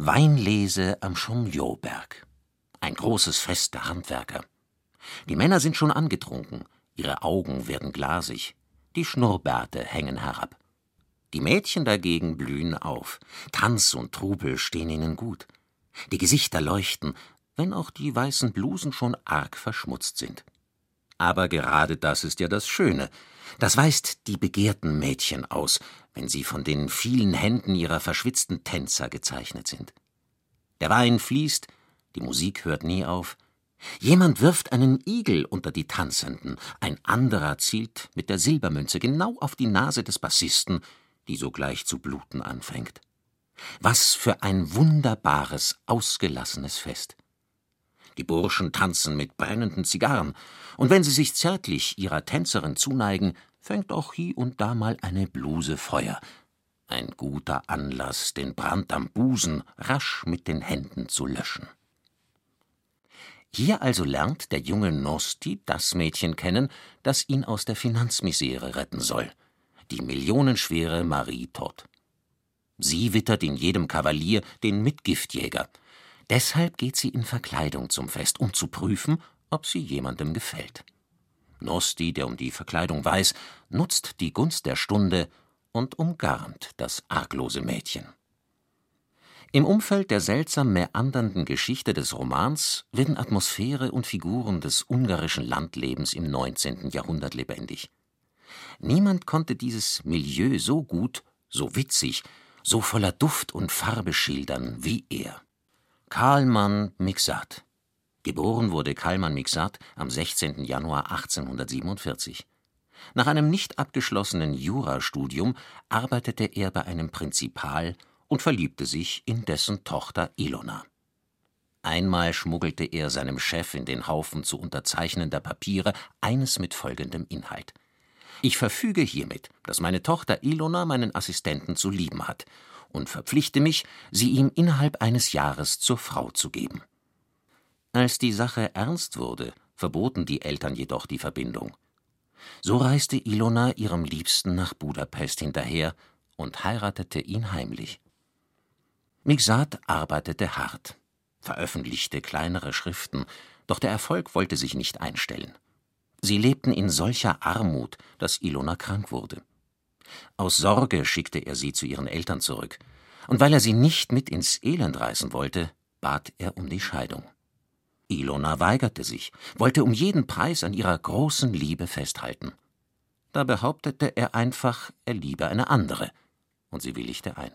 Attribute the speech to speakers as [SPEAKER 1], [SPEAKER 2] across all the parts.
[SPEAKER 1] Weinlese am Chaumillotberg. Ein großes Fest der Handwerker. Die Männer sind schon angetrunken, ihre Augen werden glasig, die Schnurrbärte hängen herab. Die Mädchen dagegen blühen auf, Tanz und Trubel stehen ihnen gut. Die Gesichter leuchten, wenn auch die weißen Blusen schon arg verschmutzt sind. Aber gerade das ist ja das Schöne. Das weist die begehrten Mädchen aus, wenn sie von den vielen Händen ihrer verschwitzten Tänzer gezeichnet sind. Der Wein fließt, die Musik hört nie auf. Jemand wirft einen Igel unter die Tanzenden, ein anderer zielt mit der Silbermünze genau auf die Nase des Bassisten, die sogleich zu bluten anfängt. Was für ein wunderbares, ausgelassenes Fest! Die Burschen tanzen mit brennenden Zigarren, und wenn sie sich zärtlich ihrer Tänzerin zuneigen, fängt auch hie und da mal eine Bluse Feuer. Ein guter Anlass, den Brand am Busen rasch mit den Händen zu löschen. Hier also lernt der junge Nosti das Mädchen kennen, das ihn aus der Finanzmisere retten soll, die millionenschwere Marie Todt. Sie wittert in jedem Kavalier den Mitgiftjäger. Deshalb geht sie in Verkleidung zum Fest, um zu prüfen, ob sie jemandem gefällt. Nosti, der um die Verkleidung weiß, nutzt die Gunst der Stunde und umgarnt das arglose Mädchen. Im Umfeld der seltsam mäandernden Geschichte des Romans werden Atmosphäre und Figuren des ungarischen Landlebens im 19. Jahrhundert lebendig. Niemand konnte dieses Milieu so gut, so witzig, so voller Duft und Farbe schildern wie er. Kálmán Miksáth. Geboren wurde Kálmán Miksáth am 16. Januar 1847. Nach einem nicht abgeschlossenen Jurastudium arbeitete er bei einem Prinzipal und verliebte sich in dessen Tochter Ilona. Einmal schmuggelte er seinem Chef in den Haufen zu unterzeichnender Papiere eines mit folgendem Inhalt: Ich verfüge hiermit, dass meine Tochter Ilona meinen Assistenten zu lieben hat, und verpflichte mich, sie ihm innerhalb eines Jahres zur Frau zu geben. Als die Sache ernst wurde, verboten die Eltern jedoch die Verbindung. So reiste Ilona ihrem Liebsten nach Budapest hinterher und heiratete ihn heimlich. Miksáth arbeitete hart, veröffentlichte kleinere Schriften, doch der Erfolg wollte sich nicht einstellen. Sie lebten in solcher Armut, dass Ilona krank wurde. Aus Sorge schickte er sie zu ihren Eltern zurück, und weil er sie nicht mit ins Elend reißen wollte, bat er um die Scheidung. Ilona weigerte sich, wollte um jeden Preis an ihrer großen Liebe festhalten. Da behauptete er einfach, er liebe eine andere, und sie willigte ein.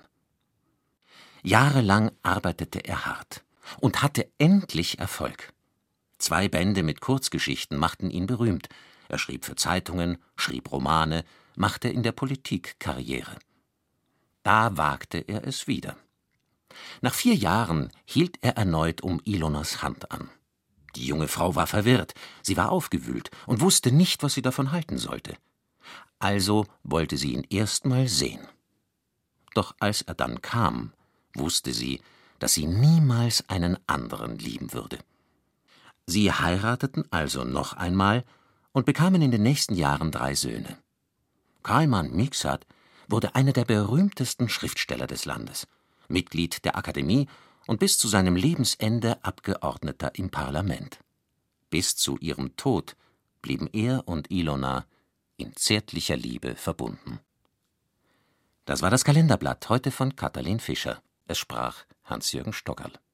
[SPEAKER 1] Jahrelang arbeitete er hart und hatte endlich Erfolg. 2 Bände mit Kurzgeschichten machten ihn berühmt. Er schrieb für Zeitungen, schrieb Romane, machte in der Politik Karriere. Da wagte er es wieder. Nach 4 Jahren hielt er erneut um Ilonas Hand an. Die junge Frau war verwirrt, sie war aufgewühlt und wusste nicht, was sie davon halten sollte. Also wollte sie ihn erst mal sehen. Doch als er dann kam, wusste sie, dass sie niemals einen anderen lieben würde. Sie heirateten also noch einmal und bekamen in den nächsten Jahren 3 Söhne. Kálmán Miksáth wurde einer der berühmtesten Schriftsteller des Landes, Mitglied der Akademie und bis zu seinem Lebensende Abgeordneter im Parlament. Bis zu ihrem Tod blieben er und Ilona in zärtlicher Liebe verbunden. Das war das Kalenderblatt, heute von Katalin Fischer. Es sprach Hans-Jürgen Stockerl.